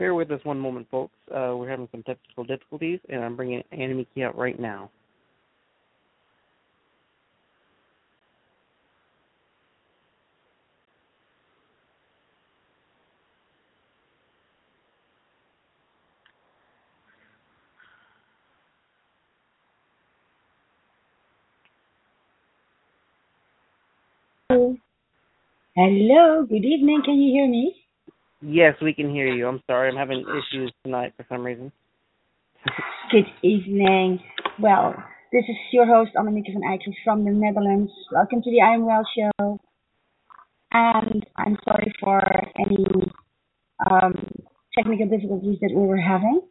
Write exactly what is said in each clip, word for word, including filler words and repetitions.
Bear with us one moment, folks. Uh, we're having some technical difficulties, and I'm bringing Anime Key out right now. Hello, good evening. Can you hear me? Yes, we can hear you. I'm sorry, I'm having issues tonight for some reason. Good evening. Well, this is your host, Annemieke van Eyck from the Netherlands. Welcome to the I Am Well show. And I'm sorry for any um, technical difficulties that we were having.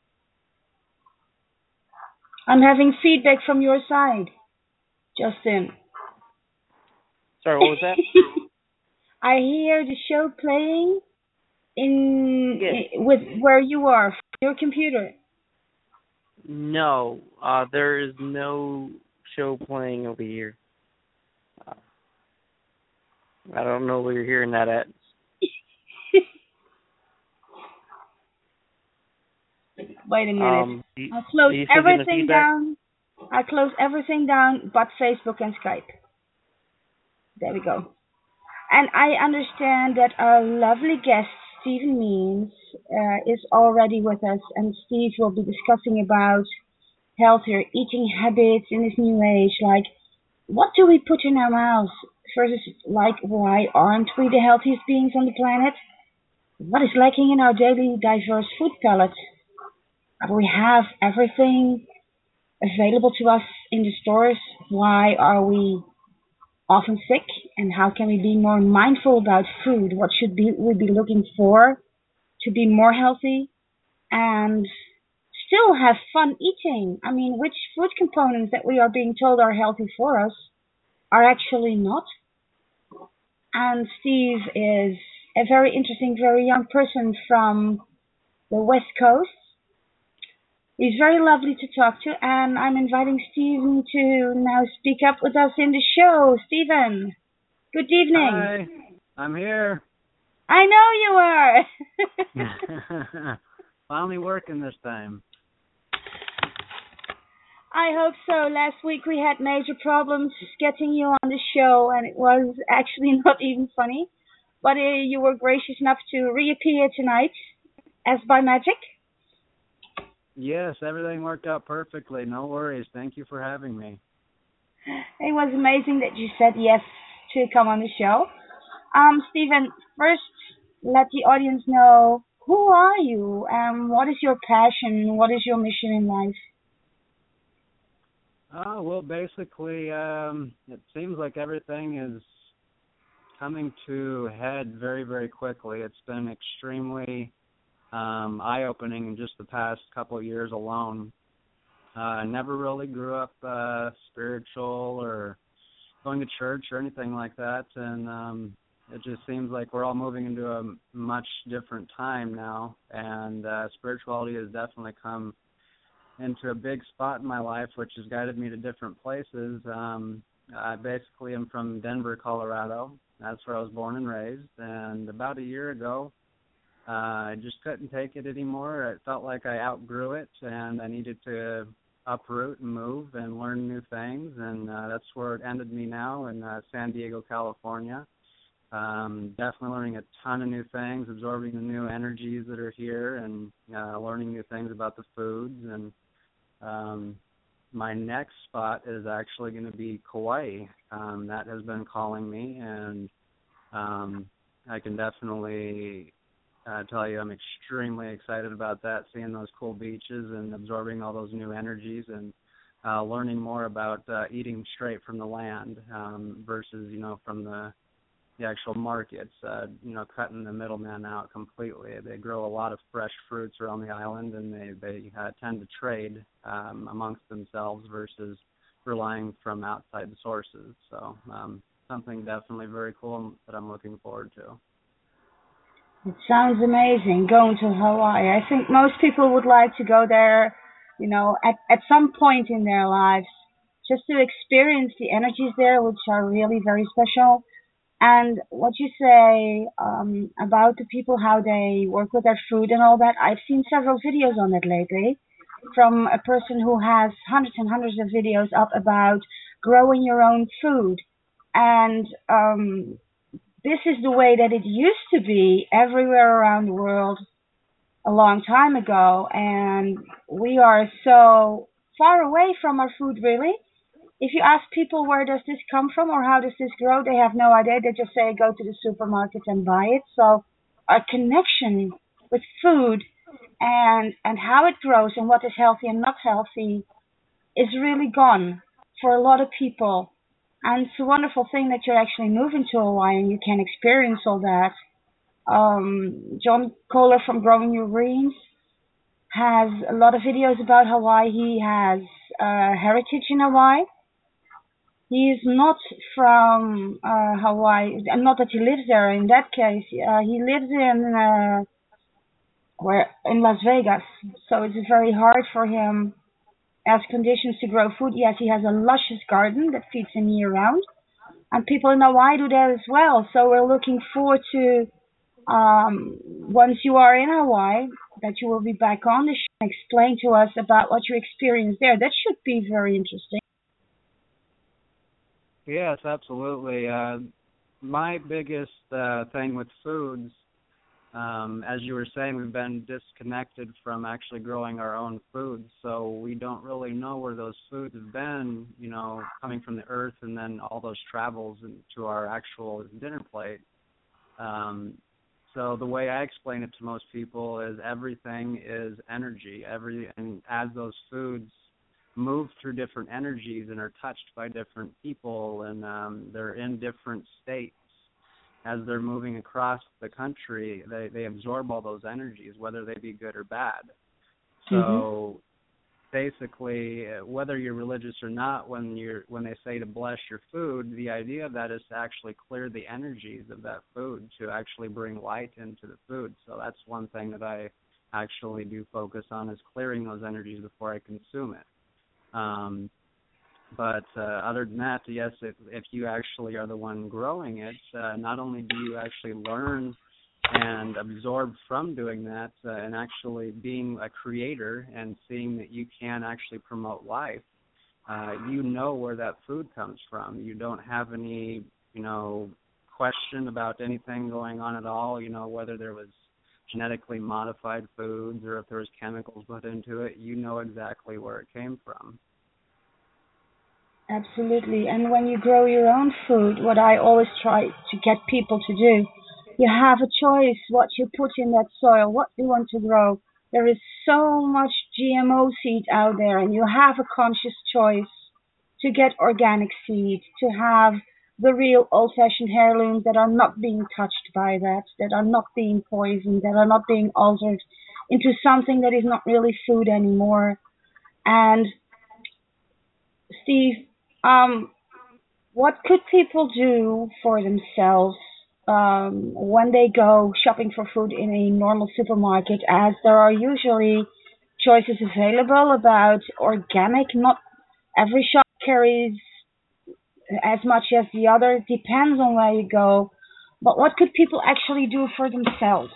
I'm having feedback from your side, Justin. Sorry, what was that? I hear the show playing in, yes. in with where you are, your computer. No, uh, there is no show playing over here. Uh, I don't know where you're hearing that at. Wait a minute. Um, you, I'll close still getting the everything feedback? down. I'll close everything down but Facebook and Skype. There we go. And I understand that our lovely guest, Stephen Means, uh, is already with us. And Steve will be discussing about healthier eating habits in this new age. Like, what do we put in our mouths versus, like, why aren't we the healthiest beings on the planet? What is lacking in our daily diverse food palette? Do we have everything available to us in the stores? Why are we often sick? And how can we be more mindful about food? What should be, we be looking for to be more healthy and still have fun eating? I mean, which food components that we are being told are healthy for us are actually not? And Steve is a very interesting, very young person from the West Coast. He's very lovely to talk to, and I'm inviting Stephen to now speak up with us in the show. Stephen, good evening. Hi, I'm here. I know you are. Finally working this time. I hope so. Last week we had major problems getting you on the show, and it was actually not even funny. But uh, you were gracious enough to reappear tonight, as by magic. Yes, everything worked out perfectly. No worries. Thank you for having me. It was amazing that you said yes to come on the show. Um, Stephen, first let the audience know, who are you? Um, what is your passion? What is your mission in life? Oh, well, basically, um, it seems like everything is coming to a head very, very quickly. It's been extremely um, eye-opening in just the past couple of years alone. Uh, I never really grew up uh, spiritual or going to church or anything like that, and um, it just seems like we're all moving into a much different time now, and uh, spirituality has definitely come into a big spot in my life, which has guided me to different places. Um, I basically am from Denver, Colorado. That's where I was born and raised, and about a year ago, Uh, I just couldn't take it anymore. It felt like I outgrew it, and I needed to uproot and move and learn new things, and uh, that's where it ended me now in uh, San Diego, California. Um, definitely learning a ton of new things, absorbing the new energies that are here, and uh, learning new things about the foods. And um, my next spot is actually going to be Kauai. Um, that has been calling me, and um, I can definitely Uh, tell you I'm extremely excited about that, seeing those cool beaches and absorbing all those new energies and uh, learning more about uh, eating straight from the land um, versus, you know, from the, the actual markets, uh, you know, cutting the middleman out completely. They grow a lot of fresh fruits around the island, and they, they uh, tend to trade um, amongst themselves versus relying from outside sources. So um, something definitely very cool that I'm looking forward to. It sounds amazing, going to Hawaii. I think most people would like to go there, you know, at, at some point in their lives, just to experience the energies there, which are really very special. And what you say um, about the people, how they work with their food and all that, I've seen several videos on it lately from a person who has hundreds and hundreds of videos up about growing your own food. And um, this is the way that it used to be everywhere around the world a long time ago. And we are so far away from our food, really. If you ask people where does this come from or how does this grow, they have no idea. They just say go to the supermarket and buy it. So our connection with food and and how it grows and what is healthy and not healthy is really gone for a lot of people. And it's a wonderful thing that you're actually moving to Hawaii and you can experience all that. Um, John Kohler from Growing Your Greens has a lot of videos about Hawaii. He has uh, heritage in Hawaii. He is not from uh, Hawaii, and not that he lives there. In that case, uh, he lives in uh, where in Las Vegas, so it's very hard for him as conditions to grow food. Yes, he has a luscious garden that feeds him year round, and people in Hawaii do that as well. So we're looking forward to um, once you are in Hawaii that you will be back on the show and explain to us about what you experienced there. That should be very interesting. Yes, absolutely. Uh, my biggest uh, thing with foods, um, as you were saying, we've been disconnected from actually growing our own foods, so we don't really know where those foods have been, you know, coming from the earth and then all those travels into our actual dinner plate. Um, so the way I explain it to most people is everything is energy. Every and as those foods move through different energies and are touched by different people, and um, they're in different states. As they're moving across the country, they, they absorb all those energies, whether they be good or bad. So mm-hmm. basically, whether you're religious or not, when you're when they say to bless your food, the idea of that is to actually clear the energies of that food, to actually bring light into the food. So that's one thing that I actually do focus on, is clearing those energies before I consume it. Um, but uh, other than that, yes, if, if you actually are the one growing it, uh, not only do you actually learn and absorb from doing that uh, and actually being a creator and seeing that you can actually promote life, uh, you know where that food comes from. You don't have any, you know, question about anything going on at all, you know, whether there was genetically modified foods or if there was chemicals put into it. You know exactly where it came from. Absolutely. And when you grow your own food, what I always try to get people to do, you have a choice what you put in that soil, what you want to grow. There is so much G M O seed out there, and you have a conscious choice to get organic seed, to have the real old-fashioned heirlooms that are not being touched by that, that are not being poisoned, that are not being altered into something that is not really food anymore. And Steve, um, what could people do for themselves um, when they go shopping for food in a normal supermarket, as there are usually choices available about organic? Not every shop carries as much as the other. Depends on where you go. But what could people actually do for themselves?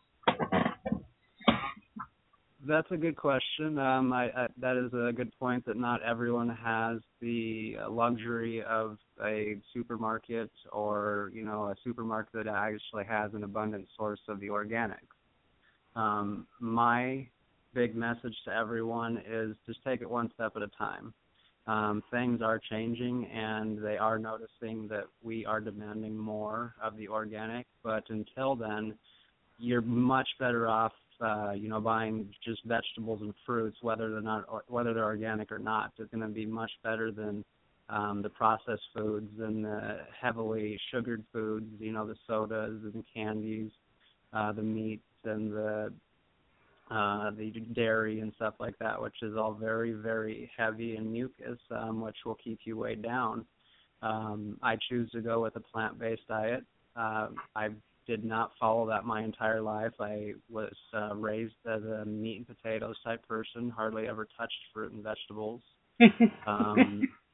That's a good question. Um, I, I, that is a good point, that not everyone has the luxury of a supermarket, or, you know, a supermarket that actually has an abundant source of the organics. Um, my big message to everyone is just take it one step at a time. Um, things are changing, and they are noticing that we are demanding more of the organic, but until then, you're much better off Uh, you know, buying just vegetables and fruits, whether they're not, whether they're organic or not. It's going to be much better than um, the processed foods and the heavily sugared foods. You know, the sodas and the candies, uh, the meats and the uh, the dairy and stuff like that, which is all very, very heavy in mucus, um, which will keep you weighed down. Um, I choose to go with a plant-based diet. Uh, I've did not follow that my entire life. I was uh, raised as a meat and potatoes type person, hardly ever touched fruit and vegetables. um,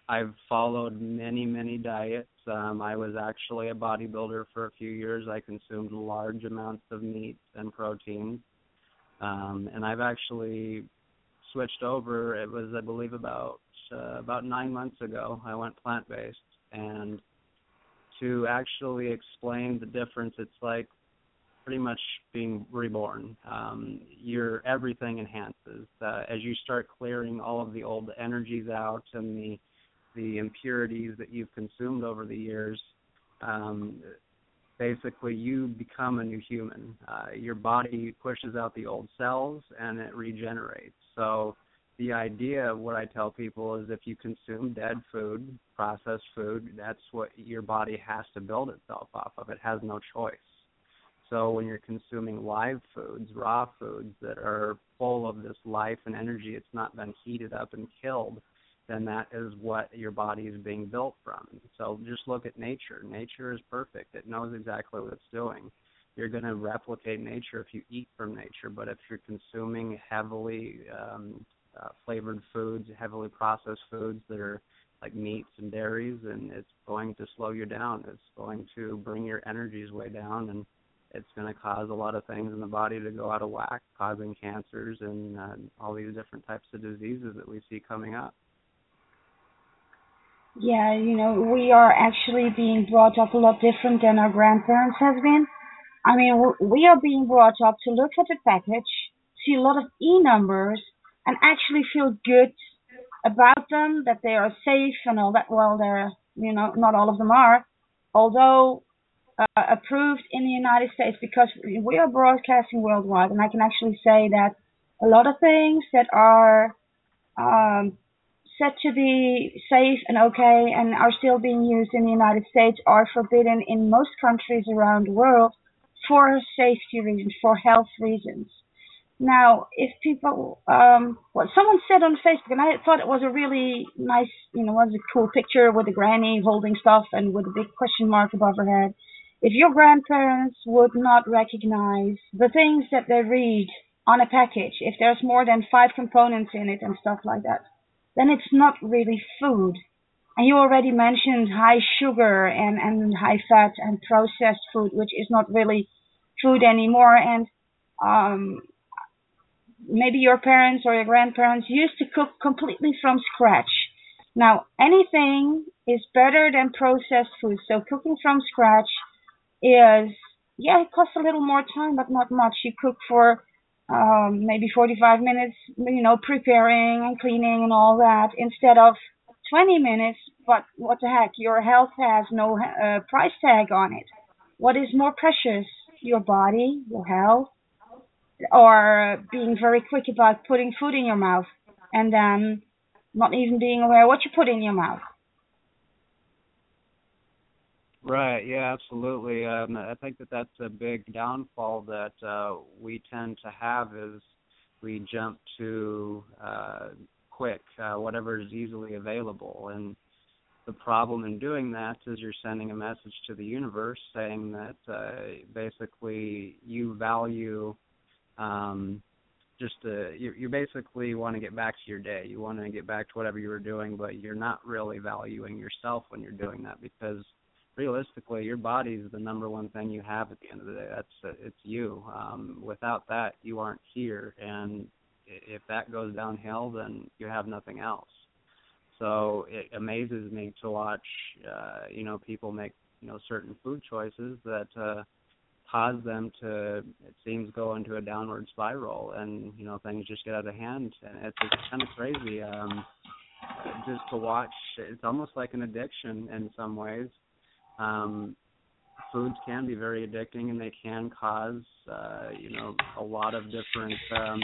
I've followed many, many diets. Um, I was actually a bodybuilder for a few years. I consumed large amounts of meat and proteins. Um, and I've actually switched over. It was, I believe, about uh, about nine months ago. I went plant-based. And to actually explain the difference, it's like pretty much being reborn. Um, your everything enhances. Uh, as you start clearing all of the old energies out and the the impurities that you've consumed over the years, um, basically you become a new human. Uh, your body pushes out the old cells and it regenerates. So the idea of what I tell people is if you consume dead food, processed food, that's what your body has to build itself off of. It has no choice. So when you're consuming live foods, raw foods that are full of this life and energy, it's not been heated up and killed, then that is what your body is being built from. So just look at nature. Nature is perfect. It knows exactly what it's doing. You're going to replicate nature if you eat from nature, but if you're consuming heavily um, uh, flavored foods, heavily processed foods that are like meats and dairies, and it's going to slow you down. It's going to bring your energies way down, and it's going to cause a lot of things in the body to go out of whack, causing cancers and uh, all these different types of diseases that we see coming up. Yeah, you know, we are actually being brought up a lot different than our grandparents have been. I mean, w- we are being brought up to look at the package, see a lot of E numbers, and actually feel good about them, that they are safe and all that. Well, they're, you know, not all of them are, although uh, approved in the United States, because we are broadcasting worldwide, and I can actually say that a lot of things that are um, said to be safe and okay and are still being used in the United States are forbidden in most countries around the world for safety reasons, for health reasons. Now, if people, um, what someone said on Facebook, and I thought it was a really nice, you know, was a cool picture with a granny holding stuff and with a big question mark above her head. If your grandparents would not recognize the things that they read on a package, if there's more than five components in it and stuff like that, then it's not really food. And you already mentioned high sugar and, and high fat and processed food, which is not really food anymore. And um, maybe your parents or your grandparents used to cook completely from scratch. Now, anything is better than processed food. So cooking from scratch is, yeah, it costs a little more time, but not much. You cook for um, maybe forty-five minutes, you know, preparing and cleaning and all that, instead of twenty minutes. But what the heck, your health has no uh, price tag on it. What is more precious? Your body, your health, or being very quick about putting food in your mouth and then not even being aware what you put in your mouth. Right. Yeah, absolutely. Um, I think that that's a big downfall that uh, we tend to have is we jump to uh, quick, uh, whatever is easily available. And the problem in doing that is you're sending a message to the universe saying that uh, basically you value um, just uh, you, you basically want to get back to your day. You want to get back to whatever you were doing, but you're not really valuing yourself when you're doing that because realistically, your body is the number one thing you have at the end of the day. That's uh, it's you. Um, without that, you aren't here, and if that goes downhill, then you have nothing else. So it amazes me to watch, uh, you know, people make you know certain food choices that uh, cause them to, it seems, go into a downward spiral, and you know things just get out of hand, and it's, it's kind of crazy um, just to watch. It's almost like an addiction in some ways. Um, foods can be very addicting, and they can cause, uh, you know, a lot of different. Um,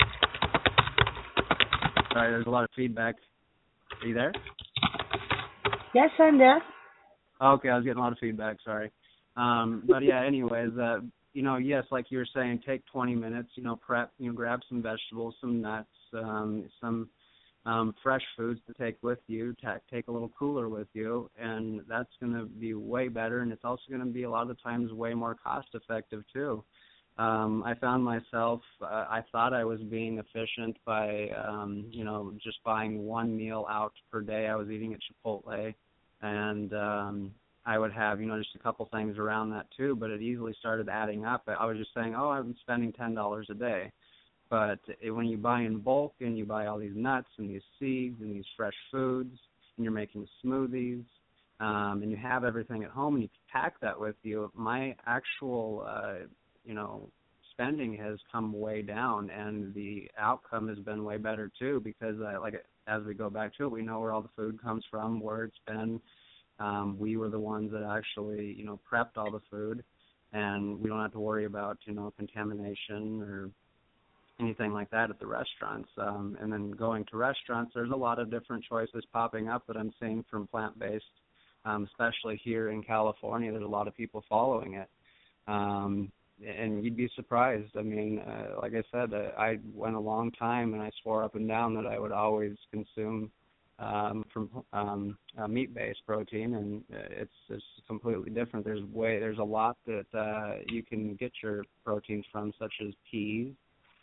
sorry, there's a lot of feedback. Are you there? Yes, I'm there. Okay, I was getting a lot of feedback. Sorry, um, but yeah. Anyways, uh, you know, yes, like you were saying, take twenty minutes. You know, prep. You know, grab some vegetables, some nuts, um, some. Um, fresh foods to take with you, ta- take a little cooler with you, and that's going to be way better, and it's also going to be a lot of the times way more cost effective too. um, I found myself, uh, I thought I was being efficient by, um, you know, just buying one meal out per day. I was eating at Chipotle, and um, I would have, you know, just a couple things around that too, but it easily started adding up. I was just saying, oh, I'm spending ten dollars a day. But it, when you buy in bulk and you buy all these nuts and these seeds and these fresh foods, and you're making smoothies, um, and you have everything at home and you pack that with you, my actual, uh, you know, spending has come way down, and the outcome has been way better too, because uh, like as we go back to it, we know where all the food comes from, where it's been. Um, we were the ones that actually, you know, prepped all the food, and we don't have to worry about, you know, contamination or anything like that at the restaurants. Um, and then going to restaurants, there's a lot of different choices popping up that I'm seeing from plant-based, um, especially here in California. There's a lot of people following it. Um, and you'd be surprised. I mean, uh, like I said, uh, I went a long time and I swore up and down that I would always consume um, from um, uh, meat-based protein, and it's it's completely different. There's way there's a lot that uh, you can get your proteins from, such as peas,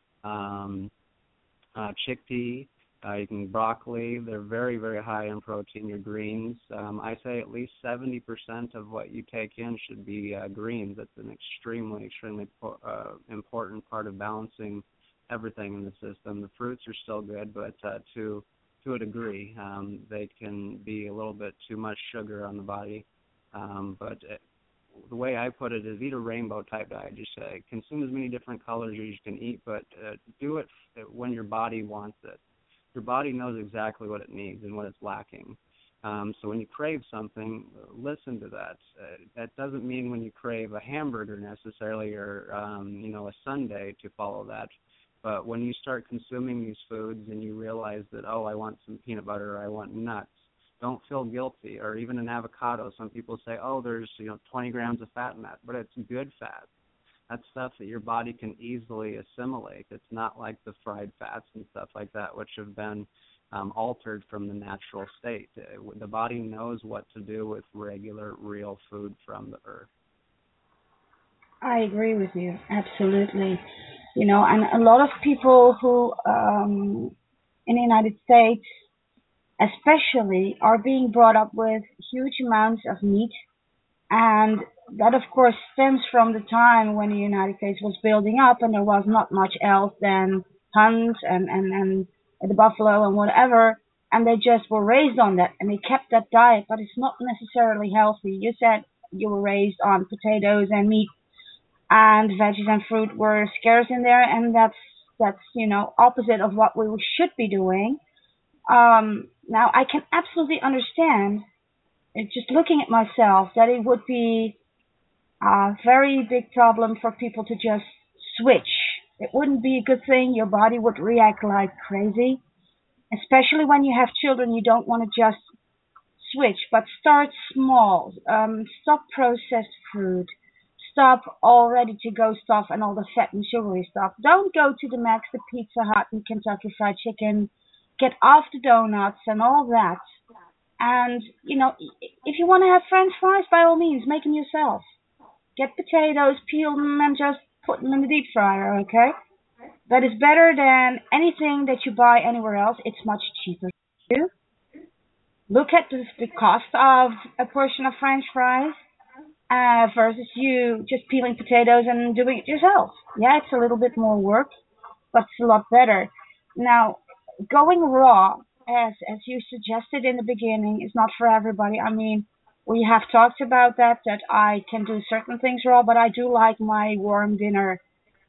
um, uh, chickpea, uh, you can broccoli. They're very, very high in protein. Your greens, um, I say at least seventy percent of what you take in should be uh, greens. That's an extremely, extremely uh, important part of balancing everything in the system. The fruits are still good, but uh, to to a degree, um, they can be a little bit too much sugar on the body. Um, but it, the way I put it is eat a rainbow type diet. Just uh, consume as many different colors as you can eat, but uh, do it when your body wants it. Your body knows exactly what it needs and what it's lacking. Um, so when you crave something, listen to that. Uh, that doesn't mean when you crave a hamburger necessarily, or um, you know, a sundae to follow that. But when you start consuming these foods and you realize that, oh, I want some peanut butter, or I want nuts, don't feel guilty. Or even an avocado. Some people say, oh, there's, you know, twenty grams of fat in that, but it's good fat. That's stuff that your body can easily assimilate. It's not like the fried fats and stuff like that, which have been um, altered from the natural state. The body knows what to do with regular, real food from the earth. I agree with you, absolutely. You know, and a lot of people who um, in the United States especially are being brought up with huge amounts of meat, and that of course stems from the time when the United States was building up and there was not much else than hunts and, and, and the buffalo and whatever, and they just were raised on that and they kept that diet, but it's not necessarily healthy. You said you were raised on potatoes and meat, and veggies and fruit were scarce in there, and that's that's you know opposite of what we should be doing. Um, now I can absolutely understand, it's just looking at myself, that it would be a very big problem for people to just switch. It wouldn't be a good thing. Your body would react like crazy, especially when you have children. You don't want to just switch, but start small. Um, stop processed food. Stop all ready-to-go stuff and all the fat and sugary stuff. Don't go to the Max, the Pizza Hut, and Kentucky Fried Chicken. Get off the donuts and all that. And, you know, if you want to have French fries, by all means, make them yourself. Get potatoes, peel them, and just put them in the deep fryer, okay? That is better than anything that you buy anywhere else. It's much cheaper too. Look at the, the cost of a portion of French fries uh, versus you just peeling potatoes and doing it yourself. Yeah, it's a little bit more work, but it's a lot better. Now, going raw, as as you suggested in the beginning, is not for everybody. I mean, we have talked about that, that I can do certain things raw, but I do like my warm dinner.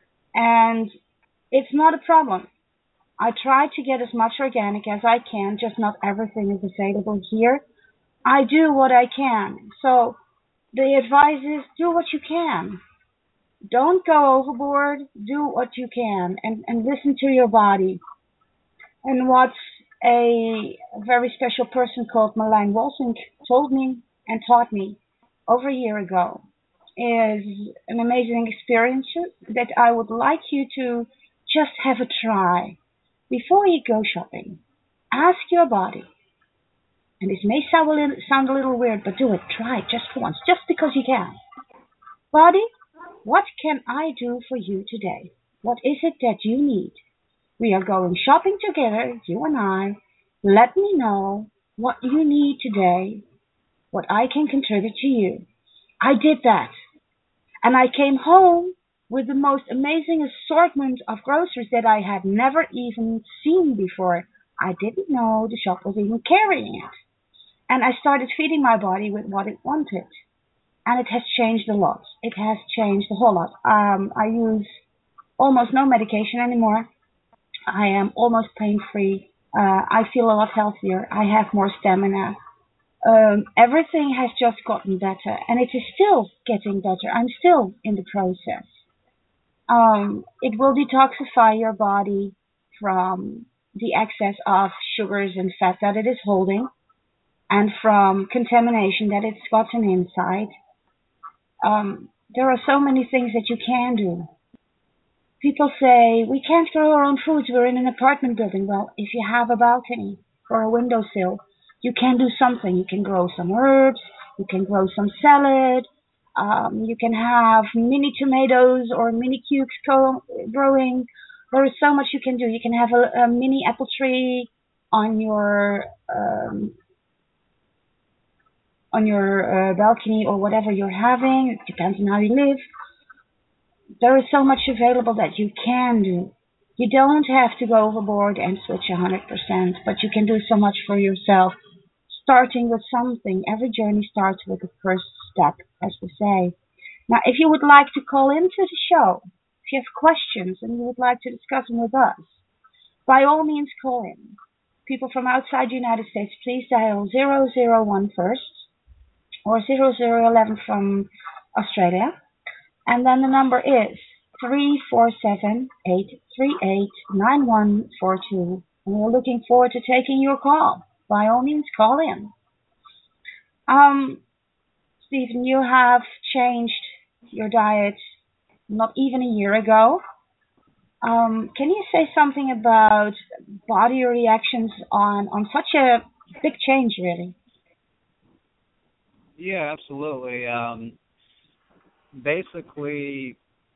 And it's not a problem. I try to get as much organic as I can, just not everything is available here. I do what I can. So the advice is do what you can. Don't go overboard. Do what you can, and, and listen to your body. And what a very special person called Marlijn Wolsink told me and taught me over a year ago is an amazing experience that I would like you to just have a try. Before you go shopping, ask your body, and this may sound a little, sound a little weird, but do it. Try it just once, just because you can. Body, What can I do for you today? What is it that you need? We are going shopping together, you and I. Let me know what you need today, what I can contribute to you. I did that. And I came home with the most amazing assortment of groceries that I had never even seen before. I didn't know the shop was even carrying it. And I started feeding my body with what it wanted. And it has changed a lot. It has changed a whole lot. Um, I use almost no medication anymore. I am almost pain-free. Uh, I feel a lot healthier. I have more stamina. Um, everything has just gotten better, and it is still getting better. I'm still in the process. Um, it will detoxify your body from the excess of sugars and fat that it is holding, and from contamination that it's gotten inside. Um, there are so many things that you can do. People say, we can't grow our own foods, we're in an apartment building. Well, if you have a balcony or a windowsill, you can do something. You can grow some herbs, you can grow some salad, um, you can have mini tomatoes or mini cukes co- growing. There is so much you can do. You can have a, a mini apple tree on your um, on your uh, balcony or whatever you're having. It depends on how you live. There is so much available that you can do. You don't have to go overboard and switch one hundred percent, but you can do so much for yourself, starting with something. Every journey starts with the first step, as we say. Now, if you would like to call into the show, if you have questions and you would like to discuss them with us, by all means call in. People from outside the United States, please dial zero zero one first or zero zero one one from Australia. And then the number is three four seven, eight three eight, nine one four two. And we're looking forward to taking your call. By all means, call in. Um, Stephen, you have changed your diet not even a year ago. Um, can you say something about body reactions on, on such a big change, really? Yeah, absolutely. Um, basically,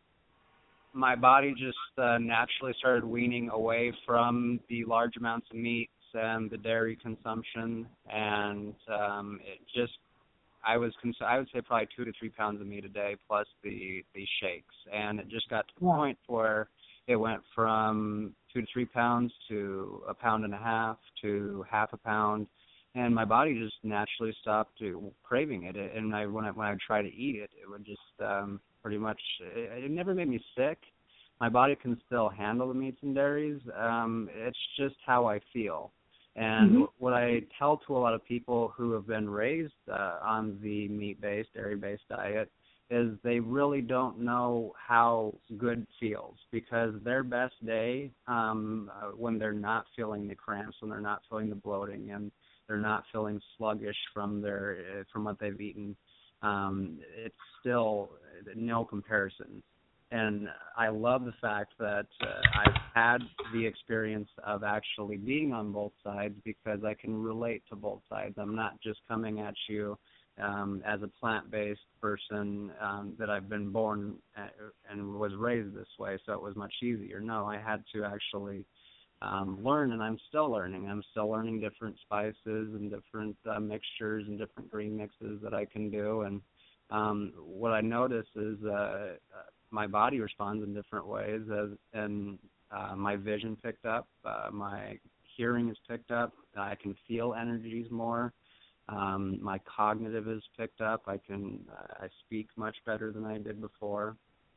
my body just uh, naturally started weaning away from the large amounts of meats and the dairy consumption, and um, it just I was cons- I would say probably two to three pounds of meat a day plus the the shakes, and it just got to the Yeah. point where it went from two to three pounds to a pound and a half to half a pound, and my body just naturally stopped to, craving it. And I when I when I would try to eat it, it would just um, pretty much it, it never made me sick. My body can still handle the meats and dairies. Um, it's just how I feel. And Mm-hmm. what I tell to a lot of people who have been raised uh, on the meat-based, dairy-based diet is they really don't know how good feels, because their best day um, uh, when they're not feeling the cramps, when they're not feeling the bloating, and they're not feeling sluggish from their uh, from what they've eaten, um, it's still no comparison. And I love the fact that uh, I've had the experience of actually being on both sides, because I can relate to both sides. I'm not just coming at you um, as a plant-based person um, that I've been born at, and was raised this way, so it was much easier. No, I had to actually um, learn, and I'm still learning. I'm still learning different spices and different uh, mixtures and different green mixes that I can do. And um, what I notice is uh, my body responds in different ways, as, and uh, my vision picked up, uh, my hearing is picked up, I can feel energies more, um, my cognitive is picked up, I can uh, I speak much better than I did before.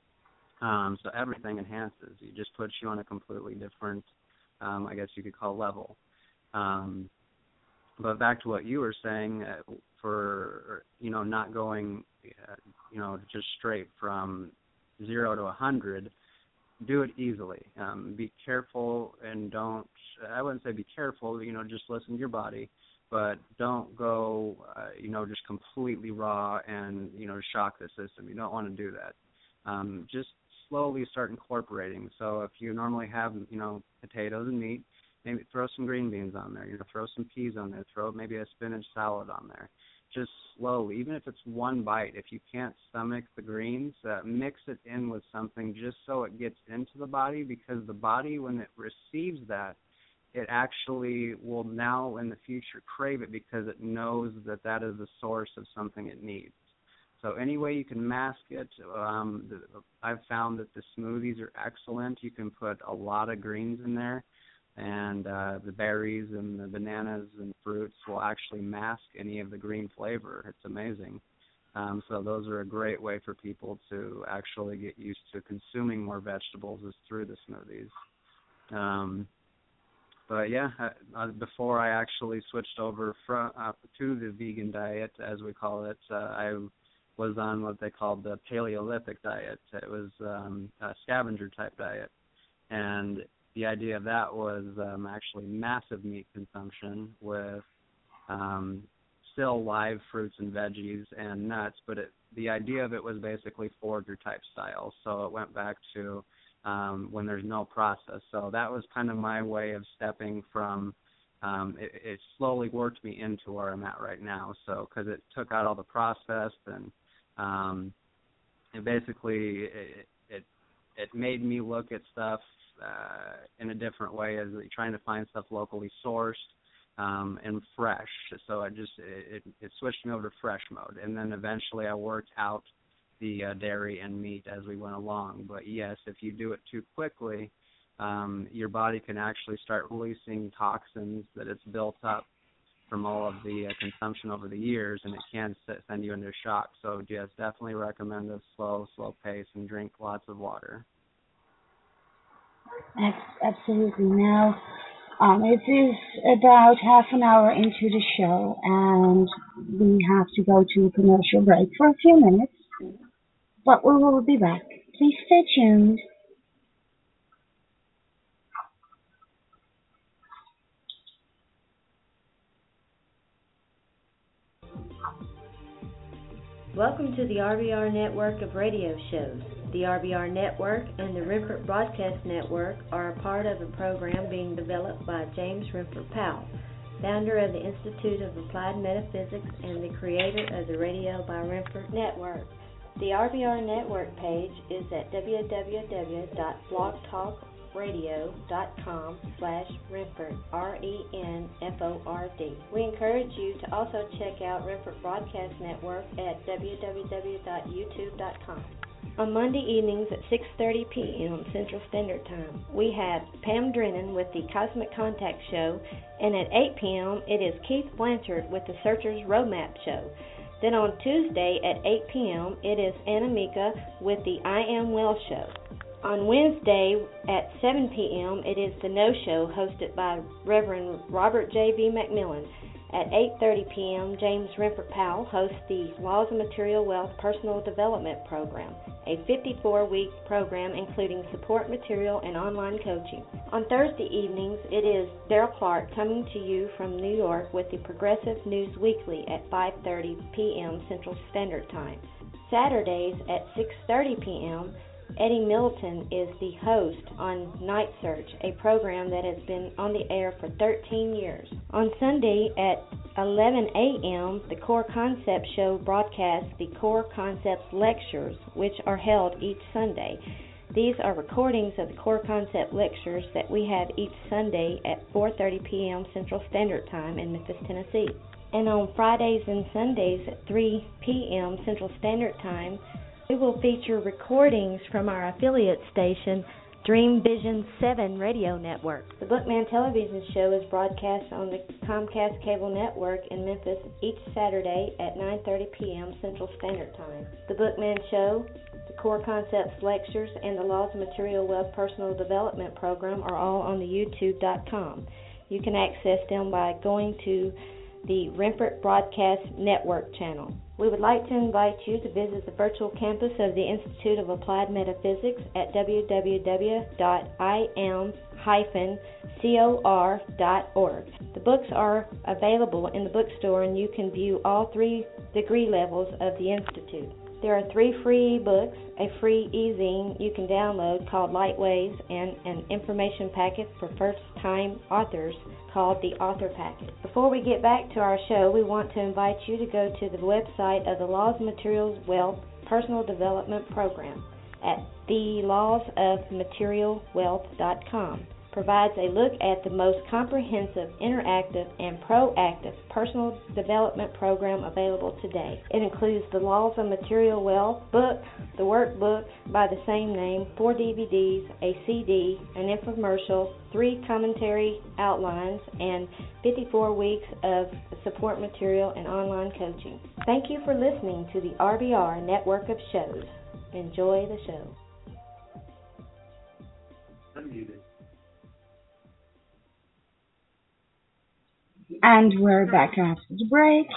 Um, so everything enhances. It just puts you on a completely different, um, I guess you could call level. Um, but back to what you were saying, uh, for you know not going, uh, you know just straight from zero to a hundred, do it easily. Um, be careful and don't, I wouldn't say be careful, you know, just listen to your body, but don't go, uh, you know, just completely raw and, you know, shock the system. You don't want to do that. Um, just slowly start incorporating. So if you normally have, you know, potatoes and meat, maybe throw some green beans on there, you know, throw some peas on there, throw maybe a spinach salad on there. just slowly, even if it's one bite. If you can't stomach the greens, uh, mix it in with something just so it gets into the body, because the body, when it receives that, it actually will now in the future crave it because it knows that that is the source of something it needs. So any way you can mask it, um, the, I've found that the smoothies are excellent. You can put a lot of greens in there, and uh, the berries and the bananas and fruits will actually mask any of the green flavor. It's amazing. Um, so those are a great way for people to actually get used to consuming more vegetables is through the smoothies. Um, but yeah, uh, before I actually switched over from, uh, to the vegan diet, as we call it, uh, I was on what they called the Paleolithic diet. It was um, a scavenger type diet, and the idea of that was um, actually massive meat consumption with um, still live fruits and veggies and nuts, but it, the idea of it was basically forager type style. So it went back to um, when there's no process. So that was kind of my way of stepping from, um, it, it slowly worked me into where I'm at right now. So because it took out all the processed, and um, it basically, it, it, it made me look at stuff Uh, in a different way, as trying to find stuff locally sourced um, and fresh. So I just it, it switched me over to fresh mode, and then eventually I worked out the uh, dairy and meat as we went along. But yes, if you do it too quickly, um, your body can actually start releasing toxins that it's built up from all of the uh, consumption over the years, and it can send you into shock. So yes, definitely recommend a slow, slow pace and drink lots of water. Absolutely. Now, um, it is about half an hour into the show, and we have to go to a commercial break for a few minutes, but we will be back. Please stay tuned. Welcome to the R B R network of radio shows. The R B R network and the Rempert Broadcast Network are a part of a program being developed by James Rempert Powell, founder of the Institute of Applied Metaphysics and the creator of the Radio by Rempert Network. The R B R network page is at w w w dot blog talk radio dot com slash Rempert, R E N F O R D. We encourage you to also check out Rempert Broadcast Network at w w w dot youtube dot com. On Monday evenings at six thirty p.m. Central Standard Time, we have Pam Drennan with the Cosmic Contact Show, and at eight p.m. it is Keith Blanchard with the Searcher's Roadmap Show. Then on Tuesday at eight p.m. it is Anna Mika with the I Am Well Show. On Wednesday at seven p.m. it is The No Show, hosted by Reverend Robert J V. McMillan. At eight thirty p.m., James Rempert Powell hosts the Laws of Material Wealth Personal Development Program, a fifty-four week program including support material and online coaching. On Thursday evenings, it is Daryl Clark coming to you from New York with the Progressive News Weekly at five thirty p.m. Central Standard Time. Saturdays at six thirty p.m., Eddie Middleton is the host on Night Search, a program that has been on the air for thirteen years. On Sunday at eleven a.m., the Core Concepts Show broadcasts the Core Concepts Lectures, which are held each Sunday. These are recordings of the Core Concept Lectures that we have each Sunday at four thirty p.m. Central Standard Time in Memphis, Tennessee. And on Fridays and Sundays at three p.m. Central Standard Time, we will feature recordings from our affiliate station, Dream Vision seven Radio Network. The Bookman television show is broadcast on the Comcast Cable Network in Memphis each Saturday at nine thirty p.m. Central Standard Time. The Bookman Show, the Core Concepts Lectures, and the Laws of Material Wealth Personal Development Program are all on the youtube dot com. You can access them by going to the Rempert Broadcast Network channel. We would like to invite you to visit the virtual campus of the Institute of Applied Metaphysics at w w w dot i m dash cor dot org. The books are available in the bookstore, and you can view all three degree levels of the Institute. There are three free books, a free e-zine you can download called Lightways, and an information packet for first-time authors called the Author Packet. Before we get back to our show, we want to invite you to go to the website of the Laws, Materials, Wealth Personal Development Program at the laws of material wealth dot com. Provides a look at the most comprehensive, interactive, and proactive personal development program available today. It includes the Laws of Material Wealth book, the workbook by the same name, four D V Ds, a C D, an infomercial, three commentary outlines, and fifty-four weeks of support material and online coaching. Thank you for listening to the R B R Network of Shows. Enjoy the show. Unmuted. And we're back after the break.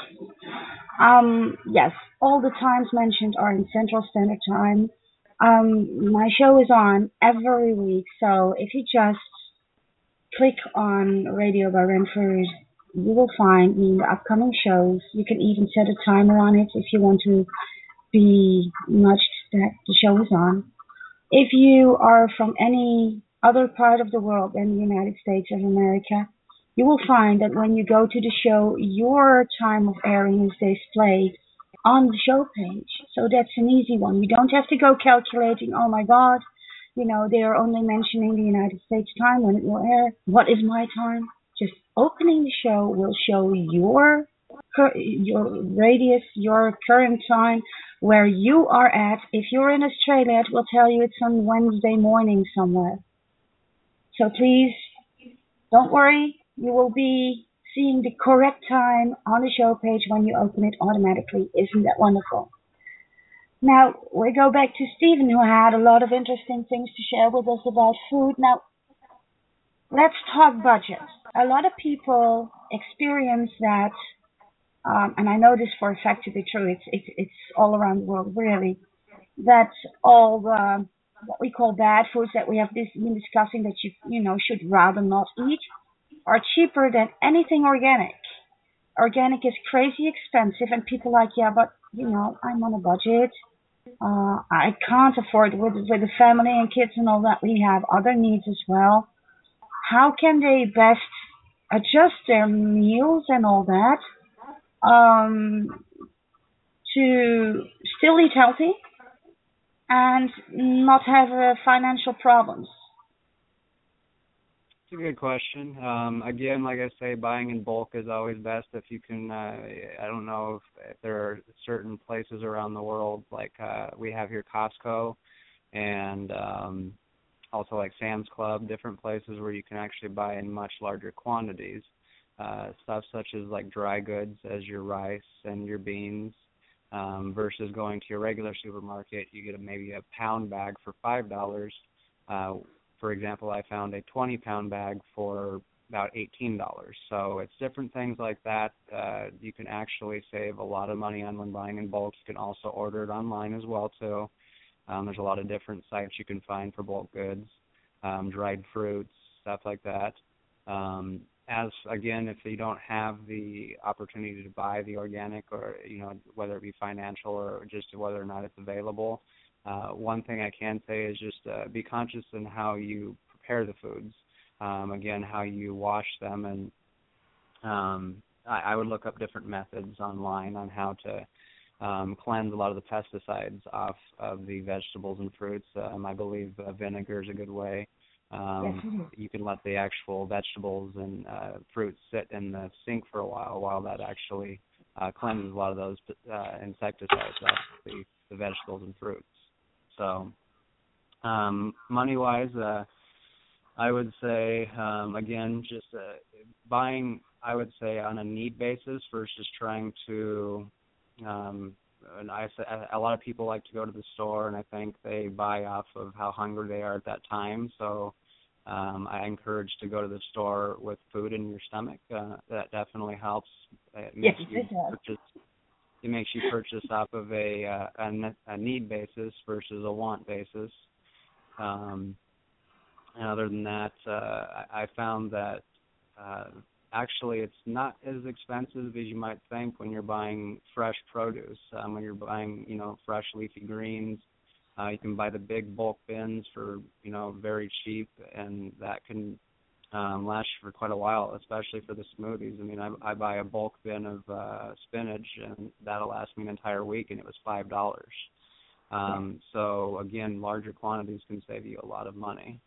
Um, yes, all the times mentioned are in Central Standard Time. Um, my show is on every week, so if you just click on Radio by Renfrew, you will find me in the upcoming shows. You can even set a timer on it if you want to be nudged that the show is on. If you are from any other part of the world than the United States of America, you will find that when you go to the show, your time of airing is displayed on the show page. So that's an easy one. You don't have to go calculating, oh my God, you know, they are only mentioning the United States time when it will air. What is my time? Just opening the show will show your your radius, your current time, where you are at. If you're in Australia, it will tell you it's on Wednesday morning somewhere. So please, don't worry. You will be seeing the correct time on the show page when you open it automatically. Isn't that wonderful? Now, we go back to Stephen, who had a lot of interesting things to share with us about food. Now, let's talk budget. A lot of people experience that, um, and I know this for a fact to be true, it's, it's, it's all around the world, really, that all the, what we call bad foods that we have this, been discussing that you, you know, should rather not eat, are cheaper than anything organic. Organic is crazy expensive, and people are like, yeah, but, you know, I'm on a budget. Uh, I can't afford, with, with the family and kids and all that, we have other needs as well. How can they best adjust their meals and all that um, to still eat healthy and not have uh, financial problems? It's a good question. Um, again, like I say, buying in bulk is always best if you can. Uh, I don't know if, if there are certain places around the world, like uh, we have here Costco, and um, also like Sam's Club, different places where you can actually buy in much larger quantities. Uh, stuff such as like dry goods, as your rice and your beans, um, versus going to your regular supermarket. You get a, maybe a pound bag for five dollars. Uh, For example, I found a twenty-pound bag for about eighteen dollars. So it's different things like that. Uh, you can actually save a lot of money on when buying in bulk. You can also order it online as well, too. Um, there's a lot of different sites you can find for bulk goods, um, dried fruits, stuff like that. Um, as, again, if you don't have the opportunity to buy the organic, or, you know, whether it be financial or just whether or not it's available, Uh, one thing I can say is just uh, be conscious in how you prepare the foods. Um, again, how you wash them, and um, I, I would look up different methods online on how to um, cleanse a lot of the pesticides off of the vegetables and fruits. Um, I believe uh, vinegar is a good way. Um, Yes, you can let the actual vegetables and uh, fruits sit in the sink for a while, while that actually uh, cleanses a lot of those uh, insecticides off the, the vegetables and fruits. So, um, money-wise, uh, I would say, um, again, just uh, buying, I would say, on a need basis versus trying to, um, and I say, a lot of people like to go to the store, and I think they buy off of how hungry they are at that time. So um, I encourage to go to the store with food in your stomach. Uh, that definitely helps. It makes yes, you it does. purchase It makes you purchase off of a, uh, a, a need basis versus a want basis. Um, and other than that, uh, I, I found that uh, actually it's not as expensive as you might think when you're buying fresh produce. Um, when you're buying, you know, fresh leafy greens, uh, you can buy the big bulk bins for, you know, very cheap, and that can um, last for quite a while, especially for the smoothies. I mean, I, I buy a bulk bin of uh, spinach, and that'll last me an entire week, and it was five dollars. Um, so again, larger quantities can save you a lot of money.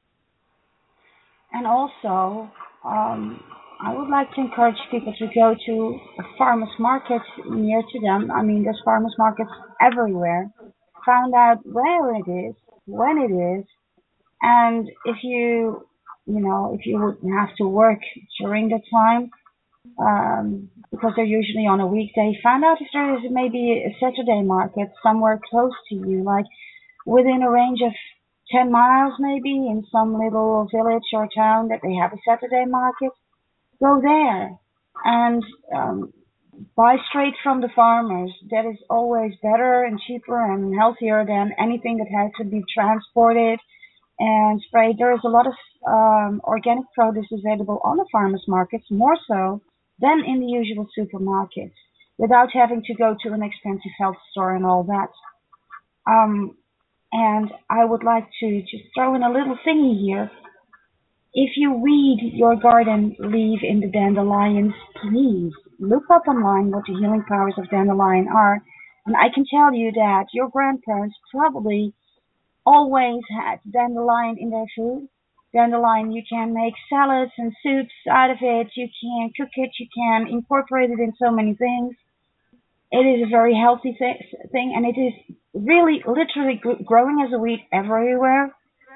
And also, um, I would like to encourage people to go to a farmers market near to them. I mean, there's farmers markets everywhere. Find out where it is, when it is, and if you, you know, if you would have to work during the time, um, because they're usually on a weekday, find out if there is maybe a Saturday market somewhere close to you, like within a range of ten miles maybe, in some little village or town that they have a Saturday market. Go there and um, buy straight from the farmers. That is always better and cheaper and healthier than anything that has to be transported and sprayed. There is a lot of um, organic produce available on the farmers markets, more so than in the usual supermarkets, without having to go to an expensive health store and all that. Um, and I would like to just throw in a little thingy here. If you weed your garden, leave in the dandelions, please look up online what the healing powers of dandelion are. And I can tell you that your grandparents probably always had dandelion in their food. Dandelion, you can make salads and soups out of it. You can cook it. You can incorporate it in so many things. It is a very healthy th- thing, and it is really, literally gr- growing as a weed everywhere.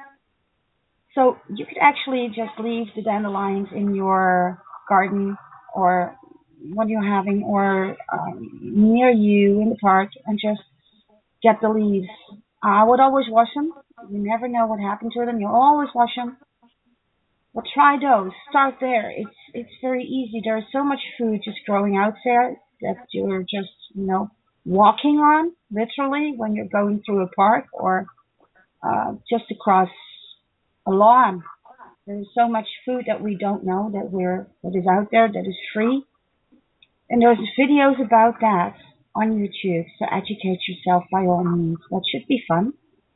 So you could actually just leave the dandelions in your garden or what you're having, or um, near you in the park, and just get the leaves. I would always wash them. You never know what happened to them. You always wash them. But try those. Start there. It's it's very easy. There's so much food just growing out there that you're just, you know, walking on, literally, when you're going through a park or uh, just across a lawn. There's so much food that we don't know that we're that is out there that is free. And there's videos about that on YouTube. So educate yourself by all means. That should be fun.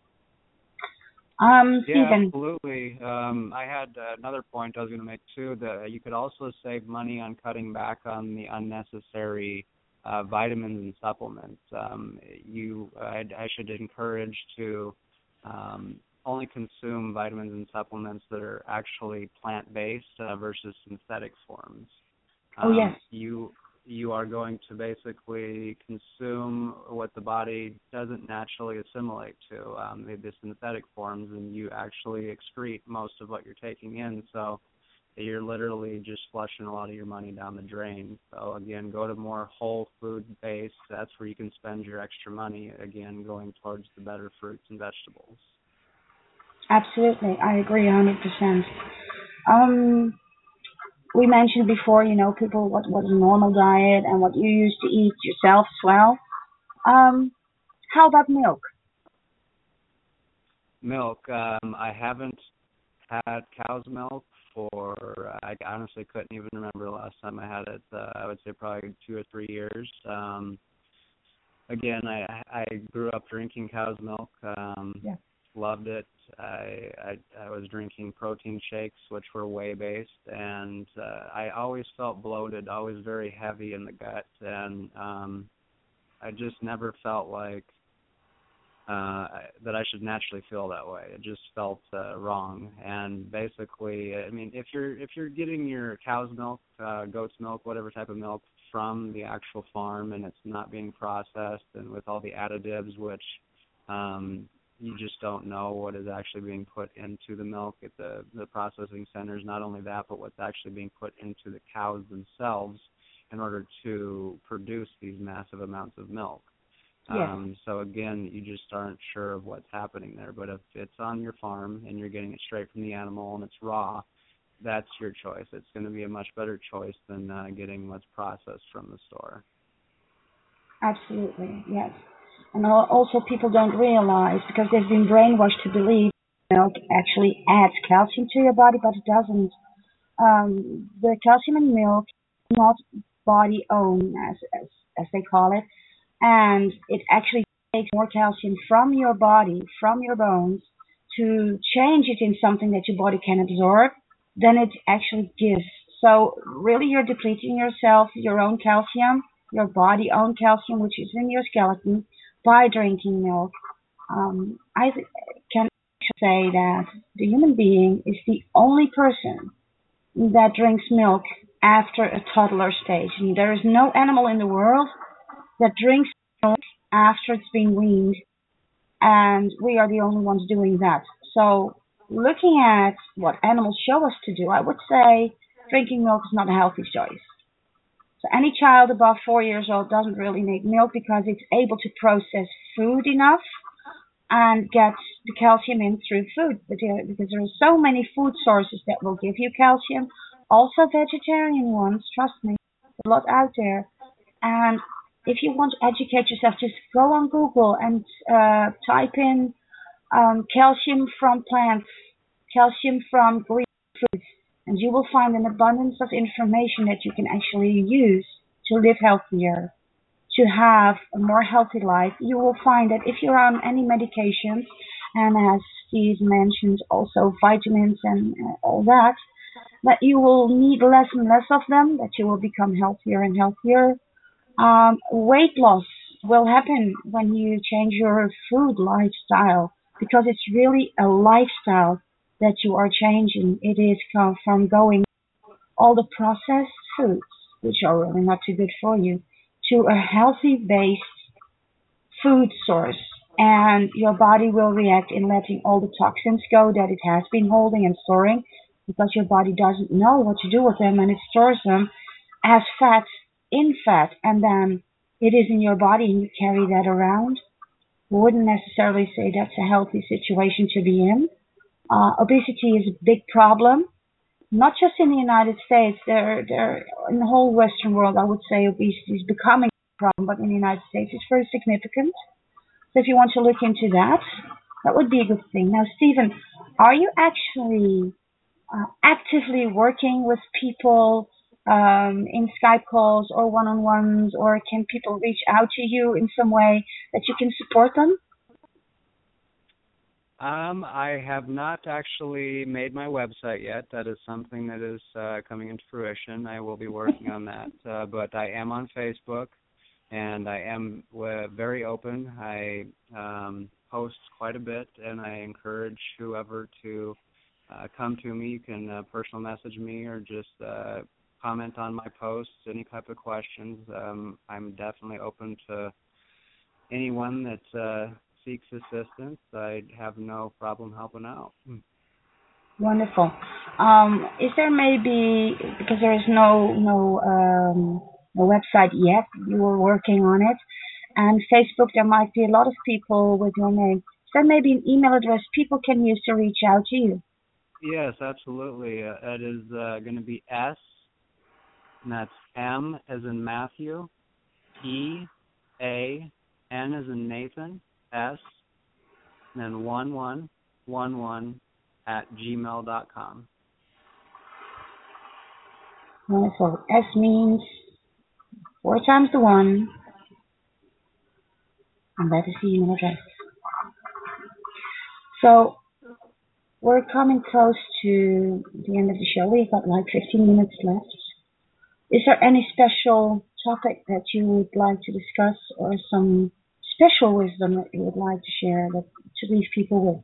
Um, Yeah, Stephen. absolutely. Um, I had uh, another point I was going to make too, that you could also save money on cutting back on the unnecessary uh, vitamins and supplements. Um, you, I, I should encourage to um, only consume vitamins and supplements that are actually plant-based uh, versus synthetic forms. Um, Oh, yes. You you are going to basically consume what the body doesn't naturally assimilate to, um, the, the synthetic forms, and you actually excrete most of what you're taking in. So you're literally just flushing a lot of your money down the drain. So again, go to more whole food based. That's where you can spend your extra money, again, going towards the better fruits and vegetables. Absolutely. I agree one hundred percent. Um, we mentioned before, you know, people, what, what is a normal diet and what you used to eat yourself as well. Um, how about milk? Milk. Um, I haven't had cow's milk for, I honestly couldn't even remember the last time I had it. Uh, I would say probably two or three years. Um, again, I, I grew up drinking cow's milk. Um, Yeah. Loved it. I, I I was drinking protein shakes, which were whey based, and uh, I always felt bloated, always very heavy in the gut, and um, I just never felt like uh, that I should naturally feel that way. It just felt uh, wrong. And basically, I mean, if you're if you're getting your cow's milk, uh, goat's milk, whatever type of milk from the actual farm, and it's not being processed, and with all the additives, which um, you just don't know what is actually being put into the milk at the, the processing centers. Not only that, but what's actually being put into the cows themselves in order to produce these massive amounts of milk. Yes. Um, so again, you just aren't sure of what's happening there. But if it's on your farm and you're getting it straight from the animal and it's raw, that's your choice. It's going to be a much better choice than uh, getting what's processed from the store. Absolutely, yes. And also people don't realize, because they've been brainwashed to believe milk actually adds calcium to your body, but it doesn't. um, the calcium in milk is not body own, as, as as they call it, and it actually takes more calcium from your body, from your bones, to change it in something that your body can absorb than it actually gives. So really, you're depleting yourself, your own calcium, your body own calcium, which is in your skeleton, by drinking milk. Um, I th- can say that the human being is the only person that drinks milk after a toddler stage. And there is no animal in the world that drinks milk after it's been weaned, and we are the only ones doing that. So, looking at what animals show us to do, I would say drinking milk is not a healthy choice. So, any child above four years old doesn't really need milk because it's able to process food enough and get the calcium in through food. Because there are so many food sources that will give you calcium, also vegetarian ones, trust me, there's a lot out there. And if you want to educate yourself, just go on Google and uh, type in um, calcium from plants, calcium from green foods, and you will find an abundance of information that you can actually use to live healthier, to have a more healthy life. You will find that if you're on any medications, and as Steve mentioned, also vitamins and uh, all that, that you will need less and less of them, that you will become healthier and healthier. Um, weight loss will happen when you change your food lifestyle because it's really a lifestyle that you are changing. It is come from going all the processed foods, which are really not too good for you, to a healthy based food source. And your body will react in letting all the toxins go that it has been holding and storing because your body doesn't know what to do with them and it stores them as fat in fat, and then it is in your body and you carry that around. Wouldn't necessarily say that's a healthy situation to be in. Uh, obesity is a big problem, not just in the United States. There, there, in the whole Western world, I would say obesity is becoming a problem, but in the United States, it's very significant. So if you want to look into that, that would be a good thing. Now, Stephen, are you actually uh, actively working with people um, in Skype calls or one-on-ones, or can people reach out to you in some way that you can support them? Um, I have not actually made my website yet. That is something that is uh, coming into fruition. I will be working on that. Uh, but I am on Facebook, and I am uh, very open. I um, post quite a bit, and I encourage whoever to uh, come to me. You can uh, personal message me or just uh, comment on my posts, any type of questions. Um, I'm definitely open to anyone that uh, seeks assistance. I have no problem helping out. Wonderful. Um, is there maybe, because there is no no um, no website yet, you are working on it, and Facebook, there might be a lot of people with your name. Is there maybe an email address people can use to reach out to you? Yes, absolutely. Uh, it is uh, going to be S, and that's M as in Matthew, E, A, N as in Nathan, S, and then one one one one at gmail dot com. Wonderful. S means four times the one, and that is the email address. So we're coming close to the end of the show. We've got like fifteen minutes left. Is there any special topic that you would like to discuss, or some special wisdom that you would like to share that to leave people with?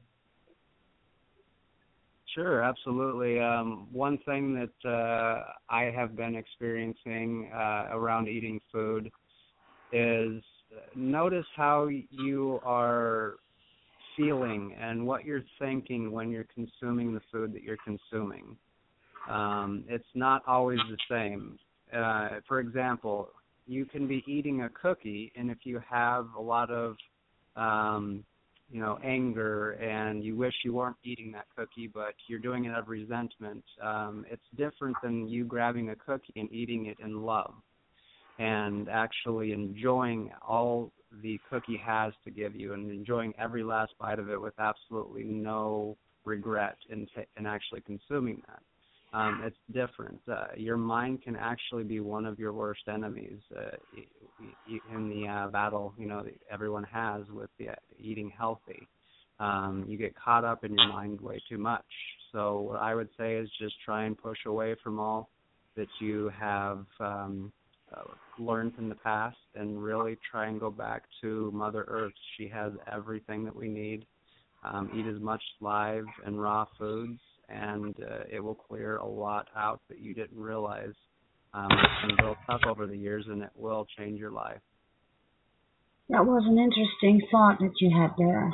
Sure, absolutely. Um, one thing that uh, I have been experiencing uh, around eating food is notice how you are feeling and what you're thinking when you're consuming the food that you're consuming. Um, it's not always the same. Uh, for example, you can be eating a cookie, and if you have a lot of, um, you know, anger and you wish you weren't eating that cookie, but you're doing it out of resentment, um, it's different than you grabbing a cookie and eating it in love and actually enjoying all the cookie has to give you and enjoying every last bite of it with absolutely no regret in, t- in actually consuming that. um, it's different. Uh, your mind can actually be one of your worst enemies uh, in the uh, battle, you know, that everyone has with the, eating healthy. Um, you get caught up in your mind way too much. So what I would say is just try and push away from all that you have um, uh, learned in the past, and really try and go back to Mother Earth. She has everything that we need. Um, eat as much live and raw foods, and uh, it will clear a lot out that you didn't realize. Um, it's been built up over the years, and it will change your life. That was an interesting thought that you had there.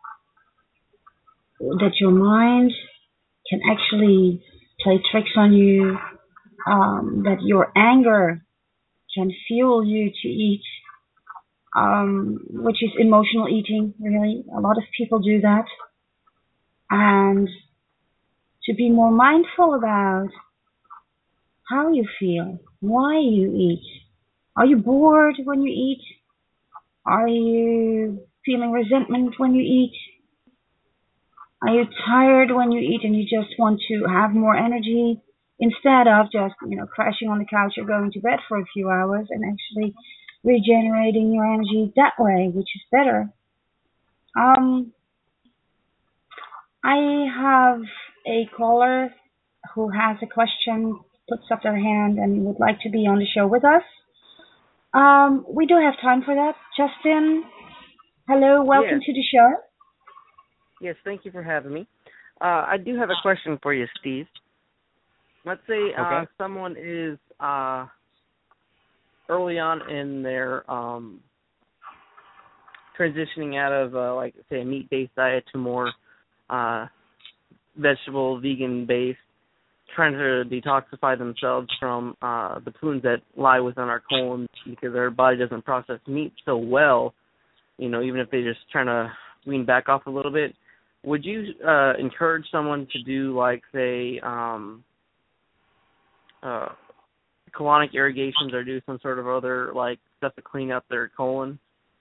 That your mind can actually play tricks on you, um, that your anger can fuel you to eat, um, which is emotional eating, really. A lot of people do that. And to be more mindful about how you feel, why you eat. Are you bored when you eat? Are you feeling resentment when you eat? Are you tired when you eat and you just want to have more energy instead of just, you know, crashing on the couch or going to bed for a few hours and actually regenerating your energy that way, which is better? Um, I have a caller who has a question, puts up their hand, and would like to be on the show with us. Um, we do have time for that. Justin, hello, welcome Yes. to the show. Yes, thank you for having me. Uh, I do have a question for you, Steve. Let's say uh, Okay. someone is uh, early on in their um, transitioning out of, uh, like, say, a meat-based diet to more uh, vegetable, vegan-based, trying to detoxify themselves from uh, the poons that lie within our colon because our body doesn't process meat so well. You know, even if they're just trying to wean back off a little bit. Would you uh, encourage someone to do, like, say, um, uh, colonic irrigations or do some sort of other, like, stuff to clean up their colon?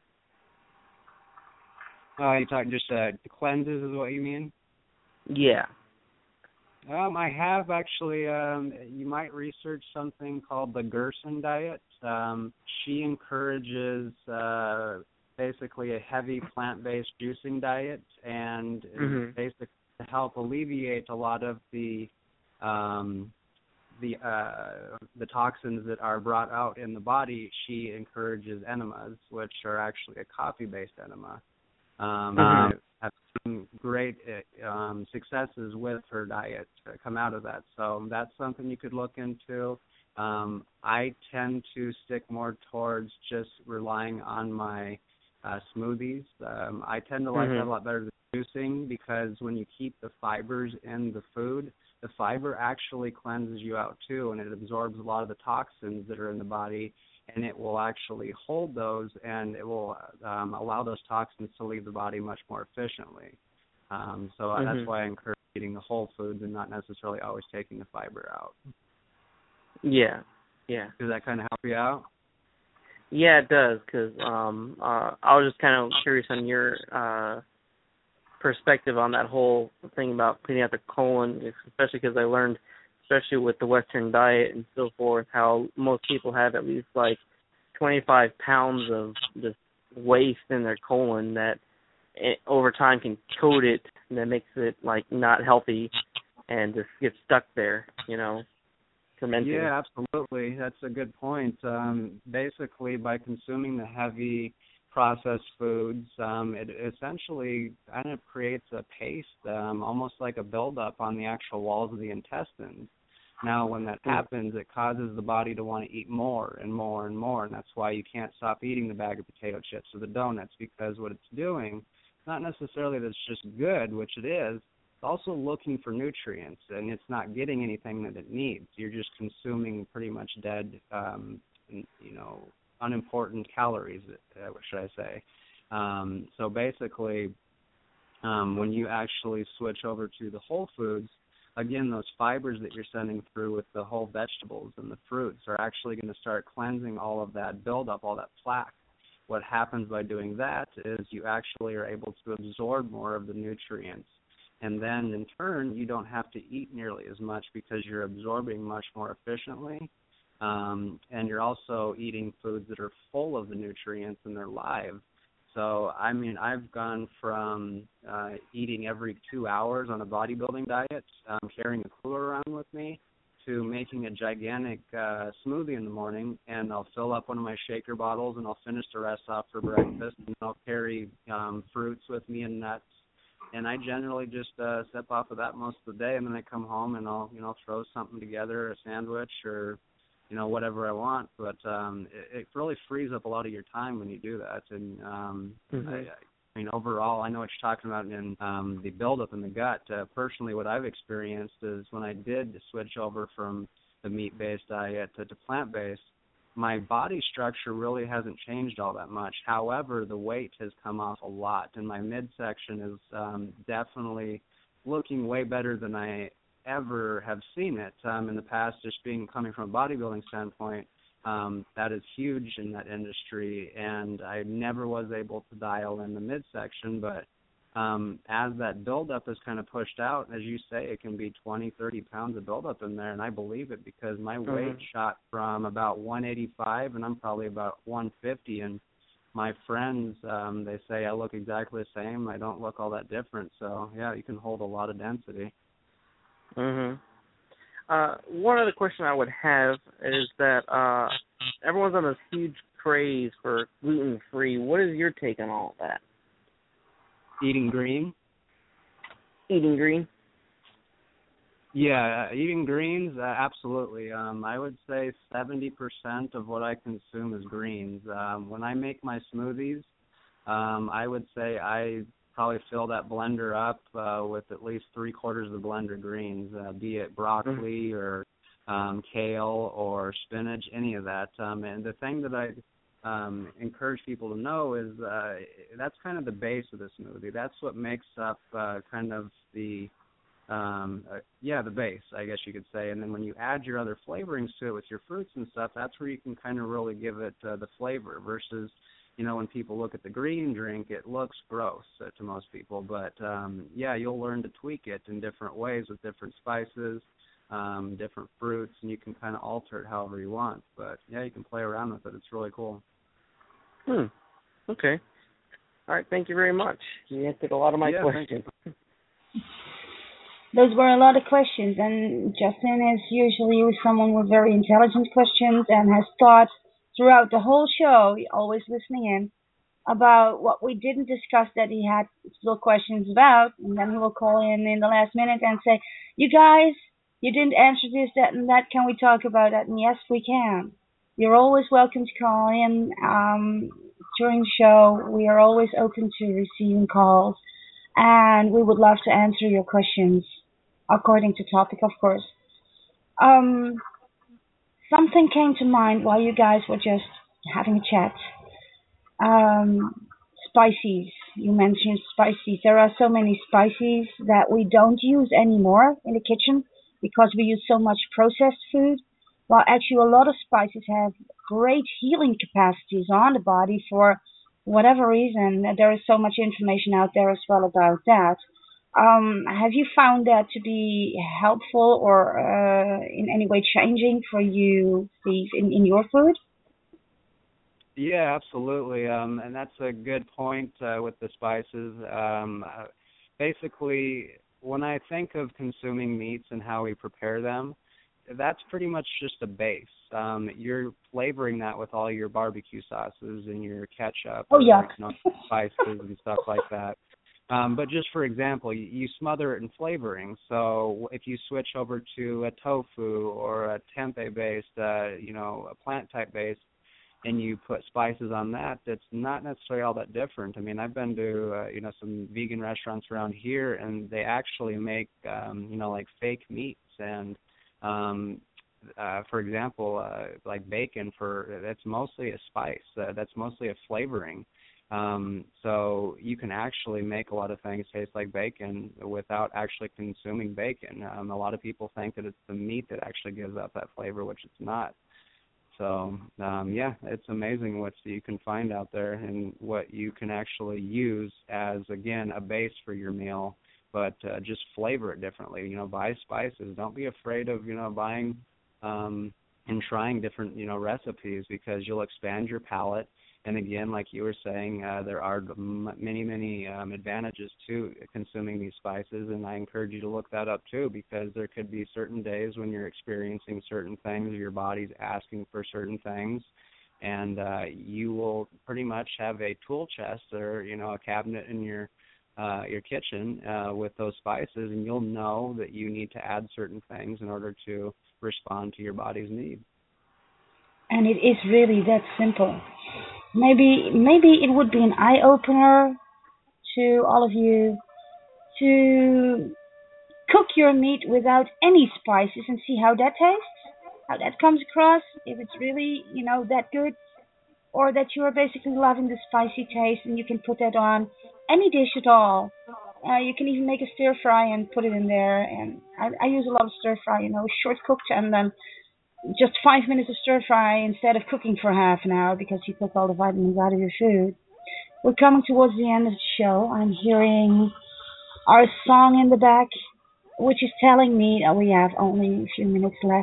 Uh, you're talking just uh, cleanses is what you mean? Yeah. Um, I have actually. Um, you might research something called the Gerson diet. Um, she encourages uh, basically a heavy plant-based juicing diet, and Mm-hmm. is basically to help alleviate a lot of the um, the uh, the toxins that are brought out in the body. She encourages enemas, which are actually a coffee-based enema. Um, Mm-hmm. I've seen great um, successes with her diet to come out of that. So that's something you could look into. Um, I tend to stick more towards just relying on my uh, smoothies. Um, I tend to like Mm-hmm. that a lot better than juicing, because when you keep the fibers in the food, the fiber actually cleanses you out too, and it absorbs a lot of the toxins that are in the body, and it will actually hold those, and it will um, allow those toxins to leave the body much more efficiently. Um, so Mm-hmm. that's why I encourage eating the whole foods and not necessarily always taking the fiber out. Yeah. Yeah. Does that kind of help you out? Yeah, it does, because um, uh, I was just kind of curious on your uh, perspective on that whole thing about cleaning out the colon, especially because I learned, especially with the Western diet and so forth, how most people have at least like twenty-five pounds of just waste in their colon that it, over time can coat it, and that makes it like not healthy and just gets stuck there, you know, fermenting. Yeah, absolutely. That's a good point. Um, basically, by consuming the heavy processed foods, um, it essentially kind of creates a paste, um, almost like a buildup on the actual walls of the intestines. Now, when that happens, it causes the body to want to eat more and more and more, and that's why you can't stop eating the bag of potato chips or the donuts, because what it's doing, not necessarily that it's just good, which it is, it's also looking for nutrients, and it's not getting anything that it needs. You're just consuming pretty much dead, um, you know, unimportant calories, uh, what should I say. Um, so basically, um, when you actually switch over to the whole foods, again, those fibers that you're sending through with the whole vegetables and the fruits are actually going to start cleansing all of that buildup, all that plaque. What happens by doing that is you actually are able to absorb more of the nutrients. And then, in turn, you don't have to eat nearly as much because you're absorbing much more efficiently. Um, and you're also eating foods that are full of the nutrients and they're live. So, I mean, I've gone from uh, eating every two hours on a bodybuilding diet, um, carrying a cooler around with me, to making a gigantic uh, smoothie in the morning, and I'll fill up one of my shaker bottles and I'll finish the rest off for breakfast, and I'll carry um, fruits with me and nuts. And I generally just uh, step off of that most of the day, and then I come home and I'll, you know, throw something together, a sandwich or, you know, whatever I want. But um, it, it really frees up a lot of your time when you do that. And um, mm-hmm. I, I mean, overall, I know what you're talking about in um, the buildup in the gut. Uh, personally, what I've experienced is when I did switch over from the meat-based diet to, to plant-based, my body structure really hasn't changed all that much. However, the weight has come off a lot, and my midsection is um, definitely looking way better than I ever have seen it um, in the past. Just being coming from a bodybuilding standpoint, um, that is huge in that industry, and I never was able to dial in the midsection. But um, as that buildup is kind of pushed out, as you say, it can be twenty, thirty pounds of buildup in there, and I believe it because my mm-hmm. weight shot from about one eighty-five, and I'm probably about one fifty, and my friends, um, they say I look exactly the same. I don't look all that different. So, yeah, you can hold a lot of density. Mm-hmm. Uh, one other question I would have is that uh, everyone's on this huge craze for gluten-free. What is your take on all of that? Eating green? Eating green? Yeah, uh, eating greens, uh, absolutely. Um, I would say seventy percent of what I consume is greens. Um, when I make my smoothies, um, I would say I probably fill that blender up uh, with at least three quarters of the blender greens, uh, be it broccoli mm-hmm. or um, kale or spinach, any of that. Um, and the thing that I um, encourage people to know is uh, that's kind of the base of the smoothie. That's what makes up uh, kind of the, um, uh, yeah, the base, I guess you could say. And then when you add your other flavorings to it with your fruits and stuff, that's where you can kind of really give it uh, the flavor versus, you know, when people look at the green drink, it looks gross uh, to most people. But, um, yeah, you'll learn to tweak it in different ways with different spices, um, different fruits, and you can kind of alter it however you want. But, yeah, you can play around with it. It's really cool. Hmm. Okay. All right. Thank you very much. You answered a lot of my yeah, questions. Those were a lot of questions, and Justin is usually someone with very intelligent questions and has thought throughout the whole show, always listening in, about what we didn't discuss that he had still questions about, and then he will call in in the last minute and say, you guys, you didn't answer this, that, and that. Can we talk about that? And yes, we can. You're always welcome to call in um, during the show. We are always open to receiving calls, and we would love to answer your questions according to topic, of course. Um, something came to mind while you guys were just having a chat. Um, spices. You mentioned spices. There are so many spices that we don't use anymore in the kitchen because we use so much processed food. While actually a lot of spices have great healing capacities on the body for whatever reason. There is so much information out there as well about that. Um, have you found that to be helpful or uh, in any way changing for you, Steve, in, in your food? Yeah, absolutely. Um, and that's a good point uh, with the spices. Um, uh, basically, when I think of consuming meats and how we prepare them, that's pretty much just a base. Um, you're flavoring that with all your barbecue sauces and your ketchup, oh, yeah. you know, spices and stuff like that. Um, but just for example, you, you smother it in flavoring. So if you switch over to a tofu or a tempeh-based, uh, you know, a plant-type based, and you put spices on that, that's not necessarily all that different. I mean, I've been to, uh, you know, some vegan restaurants around here, and they actually make, um, you know, like fake meats. And, um, uh, for example, uh, like bacon, for that's mostly a spice. Uh, that's mostly a flavoring. Um, so you can actually make a lot of things taste like bacon without actually consuming bacon. Um, a lot of people think that it's the meat that actually gives out that flavor, which it's not. So, um, yeah, it's amazing what you can find out there and what you can actually use as, again, a base for your meal but uh, just flavor it differently. You know, buy spices. Don't be afraid of, you know, buying um, and trying different, you know, recipes, because you'll expand your palate. And again, like you were saying, uh, there are m- many, many um, advantages to consuming these spices, and I encourage you to look that up too, because there could be certain days when you're experiencing certain things, or your body's asking for certain things, and uh, you will pretty much have a tool chest or, you know, a cabinet in your uh, your kitchen uh, with those spices, and you'll know that you need to add certain things in order to respond to your body's need. And it is really that simple. Maybe maybe it would be an eye opener to all of you to cook your meat without any spices and see how that tastes, how that comes across, if it's really, you know, that good, or that you're basically loving the spicy taste and you can put that on any dish at all. Uh, you can even make a stir fry and put it in there. And I, I use a lot of stir fry, you know, short cooked and then just five minutes of stir fry instead of cooking for half an hour, because you took all the vitamins out of your food. We're coming towards the end of the show. I'm hearing our song in the back, which is telling me that we have only a few minutes left.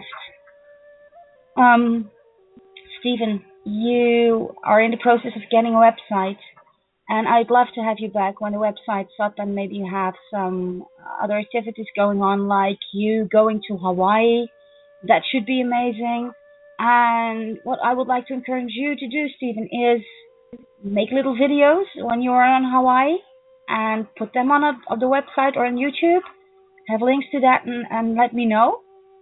Um, Stephen, you are in the process of getting a website, and I'd love to have you back when the website's up and maybe you have some other activities going on, like you going to Hawaii. That should be amazing. And what I would like to encourage you to do, Stephen, is make little videos when you are on Hawaii and put them on, a, on the website or on YouTube. Have links to that and, and let me know.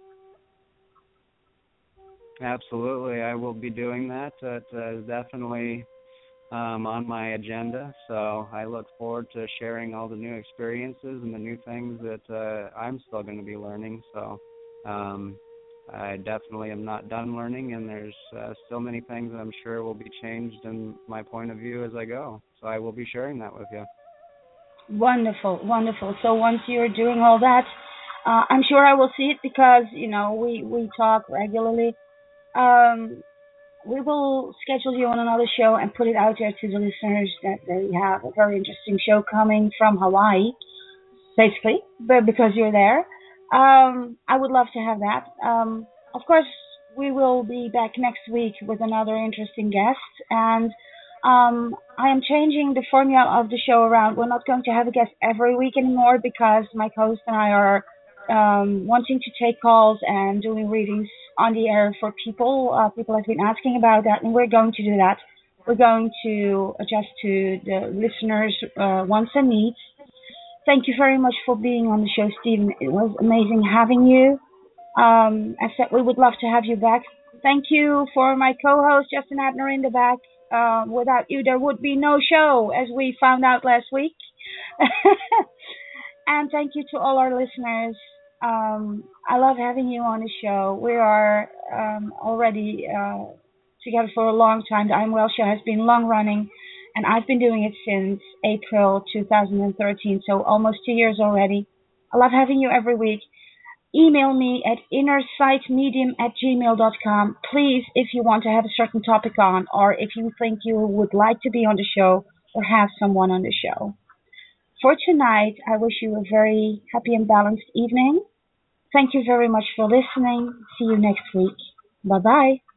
Absolutely. I will be doing that. That uh, is definitely um, on my agenda. So I look forward to sharing all the new experiences and the new things that uh, I'm still going to be learning. So um I definitely am not done learning, and there's uh, still many things that I'm sure will be changed in my point of view as I go. So I will be sharing that with you. Wonderful, wonderful. So once you're doing all that, uh, I'm sure I will see it, because, you know, we, we talk regularly. Um, we will schedule you on another show and put it out there to the listeners that they have a very interesting show coming from Hawaii, basically, but because you're there. Um, I would love to have that. Um, of course, we will be back next week with another interesting guest, and um, I am changing the formula of the show around. We're not going to have a guest every week anymore, because my co-host and I are um, wanting to take calls and doing readings on the air for people. Uh, people have been asking about that, and we're going to do that. We're going to adjust to the listeners' uh, wants and needs. Thank you very much for being on the show, Stephen. It was amazing having you. Um, I said we would love to have you back. Thank you for my co-host, Justin Abner, in the back. Uh, without you, there would be no show, as we found out last week. And thank you to all our listeners. Um, I love having you on the show. We are um, already uh, together for a long time. The I'm Well show has been long running, and I've been doing it since April two thousand thirteen, so almost two years already. I love having you every week. Email me at innersightmedium at gmail dot com. Please, if you want to have a certain topic on, or if you think you would like to be on the show or have someone on the show. For tonight, I wish you a very happy and balanced evening. Thank you very much for listening. See you next week. Bye-bye.